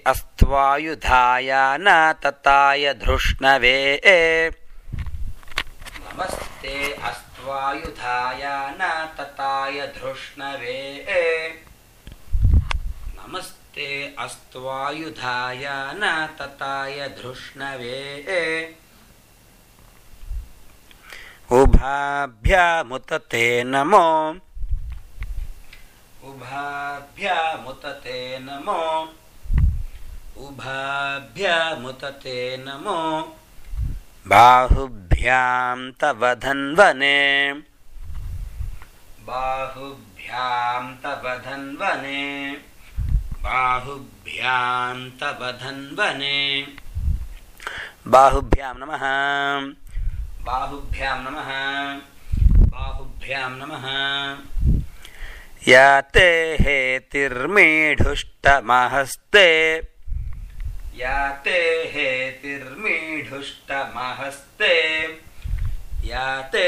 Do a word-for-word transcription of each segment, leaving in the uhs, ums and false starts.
अस्त्वायुधाय न तताय धृष्णवे नमस्ते अस्त्वायुधाय न तताय धृष्णवे नमस्ते अस्त्वायुधाय न तताय धृष्णवे उभाभ्यामुत ते नमो उभाभ्यामुत ते नमो उभाभ्यामुत ते नमो बाहुभ्यां तव धन्वने बाहुभ्यां तव धन्वने बाहुभ्यां तव धन्वने बाहुभ्यां नमः बाहुभ्यां नमः बाहुभ्यां नमः या ते हेतिर्मीढुष्टमहस्ते या ते हेतिर्मीढुष्टमहस्ते या ते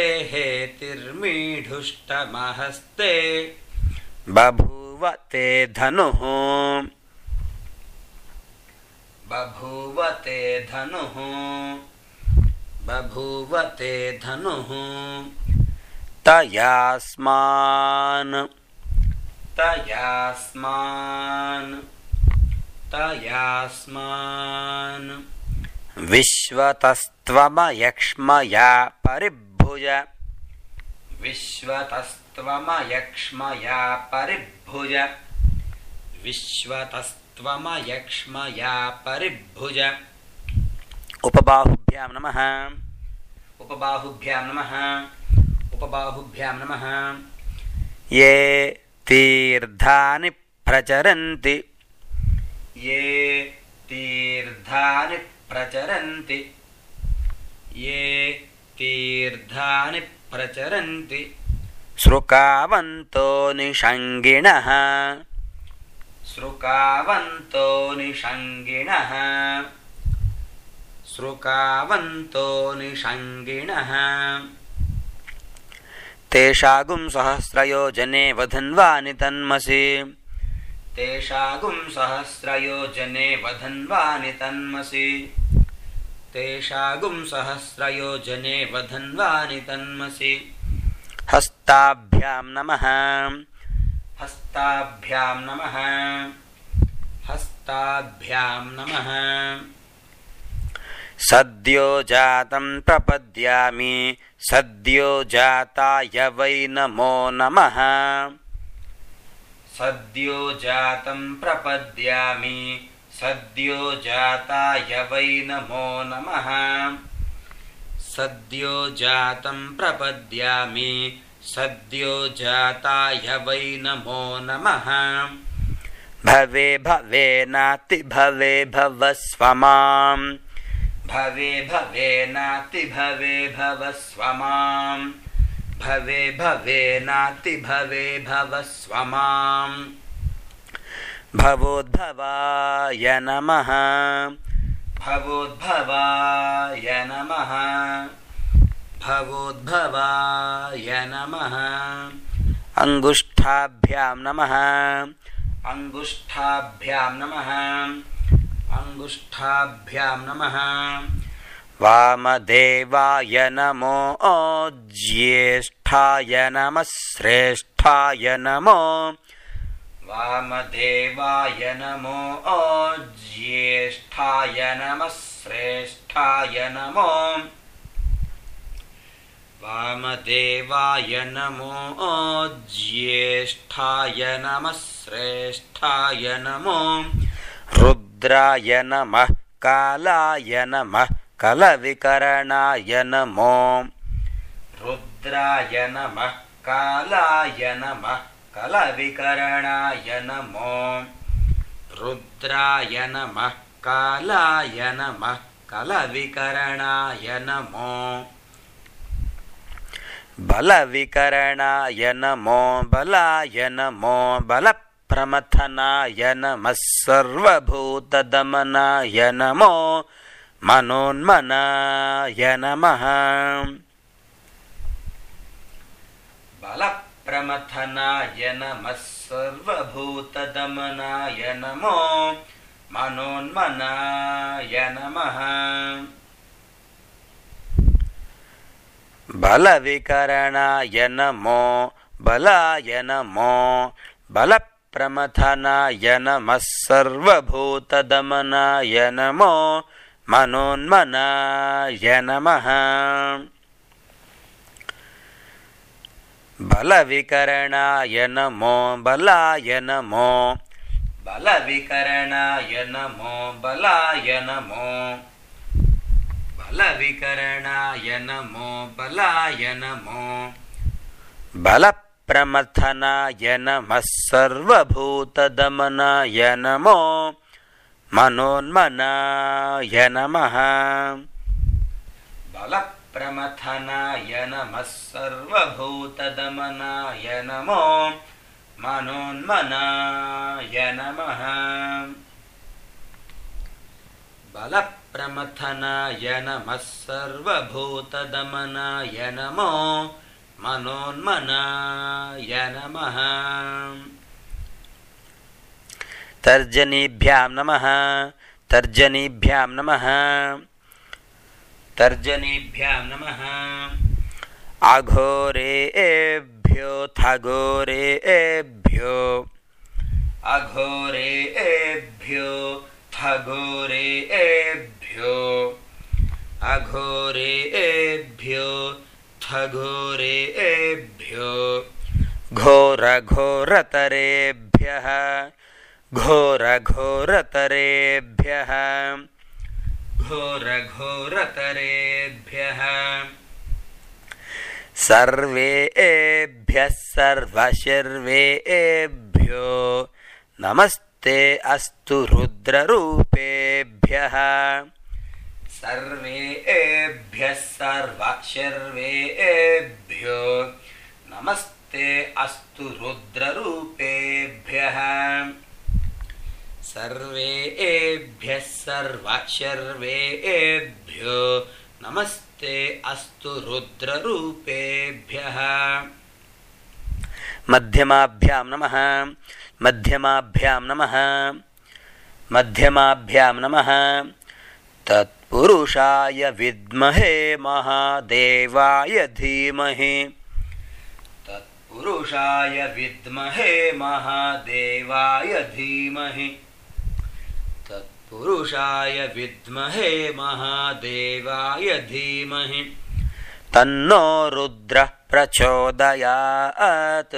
हेतिर्मीढुष्टमहस्ते बभूव ते धनुः बभूव ते धनुः बभूव ते धनुः तयास्मान् तयास्मान् तयास्मान् विश्वतस्त्वमयक्ष्मया परिभुज विश्वतस्त्वमयक्ष्मया परिभुज विश्वतस्त्वमयक्ष्मया परिभुज उपबाहुभ्यां नमः उपबाहुभ्यां नमः उपबाहुभ्यां नमः ये तीर्थानि प्रचरन्ति ये तीर्थानि प्रचरन्ति ये तीर्थानि प्रचरन्ति श्रुकावन्तो निषङ्गिणः श्रुकावन्तो निषङ्गिणः श्रुकावन्तो निषङ्गिणः तेषागुं सहस्रयोजने वधन्वानि तन्मसि तेषागुं सहस्रयोजने वधन्वानि तन्मसि तेषागुं सहस्रयोजने वधन्वानि तन्मसि हस्ताभ्यां नमः हस्ताभ्यां नमः हस्ताभ्यां नमः सद्यो जातं प्रपद्यामि सद्यो जाताय वै नमो नमः सद्यो जातं प्रपद्यामि सद्यो जाताय वै नमो नमः सद्यो जातं प्रपद्यामि सद्यो जाताय वै नमो नमः भवे भवे नाति भवे भवस्व मां भवे भवे नाति भवे भवस्व मां भवे भवे नाति भवे भवस्व मां भवोद्भवाय नमः भवोद्भवाय नमः भवोद्भवाय नमः अंगुष्ठाभ्यां नमः अंगुष्ठाभ्यां नमः अंगुष्ठाभ्यां नमः वामदेवाय नमो ज्येष्ठाय नमः श्रेष्ठाय नमो वामदेवाय नमो ज्येष्ठाय नमः श्रेष्ठाय नमो वामदेवाय नमो ज्येष्ठाय नमः श्रेष्ठाय नमो रुद्राय नमः कालाय नमः कलविकरणाय नमो रुद्राय नमः कालाय नमः कलविकरणाय नमो रुद्राय नमः कालाय नमः कलविकरणाय नमो बलविकरणाय नमो बलाय नमो बलप्रमथनाय नमः सर्वभूतदमनाय नमो मनोन्मनाय नमः बलप्रमथनाय नमः सर्वभूतदमनाय नमो मनोन्मनाय नमः बलविकरणाय नमो बलाय नमो बलप्रमथनाय नमः सर्वभूतदमनाय नमो मनोन्मनाय नमः बलविकरणाय नमो बलाय नमो बलविकरणाय नमो बलाय नमो बलविकरणाय नमो बलाय नमो बलप्रमथनाय नमः सर्वभूतदमनाय नमो मनोन्मनाय नमः बलप्रमथनाय नमः सर्वभूतदमनाय नमो मनोन्मनाय नमः बलप्रमथनाय नमः सर्वभूतदमनाय नमो मनोन्मनाय नमः तर्जनीभ्यां नमः तर्जनीभ्यां नमः तर्जनीभ्यां नमः अघोरेभ्यो थघोरेभ्यो अघोरेभ्यो थघोरेभ्यो अघोरेभ्यो थघोरेभ्यो घोरघोरतरेभ्यः घोरघोरतरेभ्यः घोरघोरतरेभ्यः सर्वेभ्यः सर्वशर्वेभ्यो नमस्ते अस्तु रुद्ररूपेभ्यः सर्वेभ्यः सर्वशर्वेभ्यो नमस्ते अस्तु रुद्ररूपेभ्यः सर्वेभ्यः सर्वशर्वेभ्यो नमस्ते अस्तु रुद्ररूपेभ्यः मध्यमाभ्यां नमः मध्यमाभ्यां नमः मध्यमाभ्यां नमः तत्पुरुषाय विद्महे महादेवाय धीमहि तत्पुरुषाय विद्महे महादेवाय धीमहि तत्पुरुषाय विद्महे महादेवाय धीमहि तन्नो रुद्रः प्रचोदयात्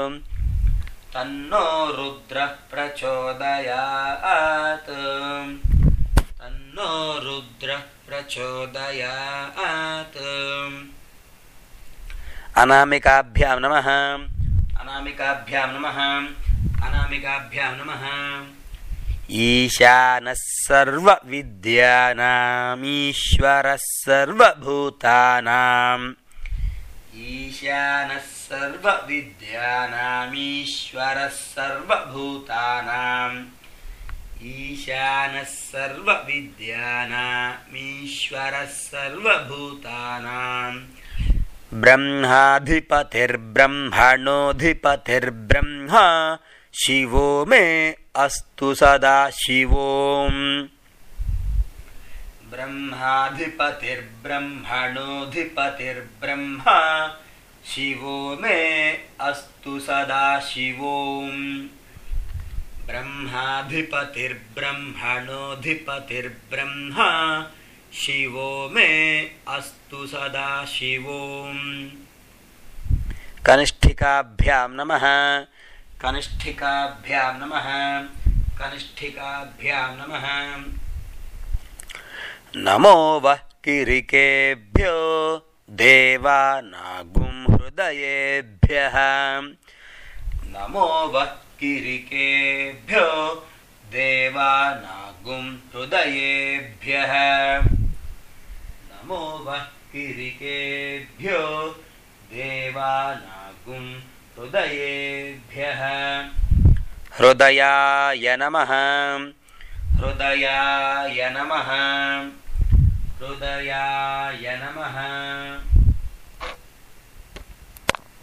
तन्नो रुद्रः प्रचोदयात् तन्नो रुद्रः प्रचोदयात् अनामिकाभ्यां नमः अनामिकाभ्यां नमः अनामिकाभ्यां नमः ईशानः सर्वविद्यानामीश्वरः सर्वभूतानाम् ईशानः सर्वविद्यानामीश्वरः सर्वभूतानाम् ईशानः सर्वविद्यानामीश्वरः सर्वभूतानाम् ब्रह्माधिपतिर्ब्रह्मणोऽधिपतिर्ब्रह्मा शिवो मे अस्तु सदा शिवोम् ब्रह्माधिपतिर्ब्रह्मणोऽधिपतिर्ब्रह्मा शिवो मे अस्तु सदा शिवोम् ब्रह्माधिपतिर्ब्रह्मणोऽधिपतिर्ब्रह्मा शिवो मे अस्तु सदा शिवोम् कनिष्ठिकाभ्यां नमः कनिष्ठिकाभ्यां नमः कनिष्ठिकाभ्यां नमः नमो वः किरिकेभ्यो देवानागुं हृदयेभ्यः नमो वः किरिकेभ्यो देवानागुं हृदयेभ्यः नमो वः किरिकेभ्यो देवानागुं हृदयेभ्यः हृदयाय नमः हृदयाय नमः हृदयाय नमः